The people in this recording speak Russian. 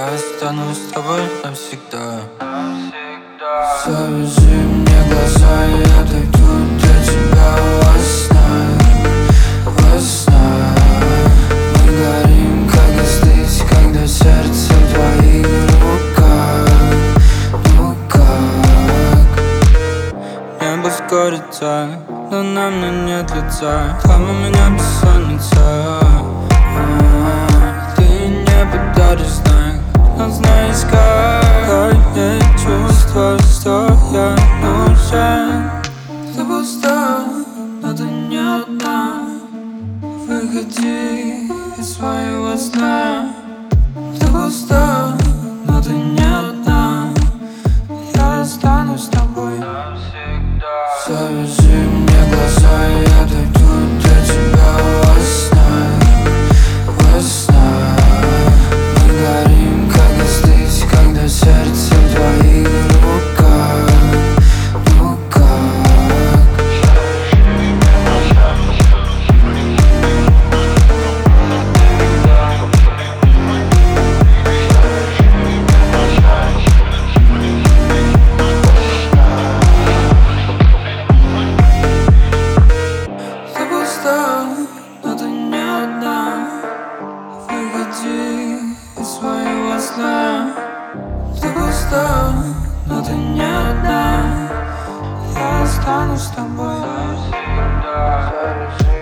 Я останусь с тобой навсегда. Завяжи мне глаза, и я дойду до тебя во снах, во снах. Мы горим, как здесь, когда сердце в твоих руках. Ну как? Небо скорится, но нам нет лица. Там у меня бессонница. Ты не подаришь знак, но знаешь как я чувствую, что я нужен. Ты пуста, но ты не одна. Выходи из своего сна. Ты пуста, но ты не одна. Я останусь с тобой навсегда. Завяжи мне глаза, и я дойду до тебя во снах, во снах. Мы горим, как здесь, когда сердце в твоих руках. Ну как? Ты пуста, но ты не одна. Выходи из своего сна. Ты пуста, но ты не одна. Я останусь с тобой навсегда.